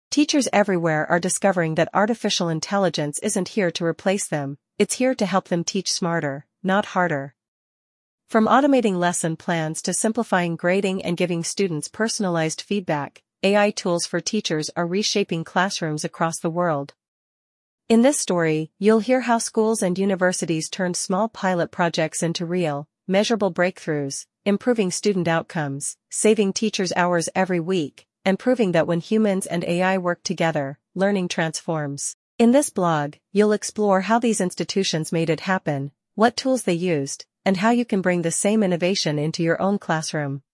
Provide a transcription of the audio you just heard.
Teachers everywhere are discovering that artificial intelligence isn't here to replace them, it's here to help them teach smarter, not harder. From automating lesson plans to simplifying grading and giving students personalized feedback, AI tools for teachers are reshaping classrooms across the world. In this story, you'll hear how schools and universities turned small pilot projects into real, measurable breakthroughs, improving student outcomes, saving teachers hours every week, and proving that when humans and AI work together, learning transforms. In this blog, you'll explore how these institutions made it happen, what tools they used, and how you can bring the same innovation into your own classroom.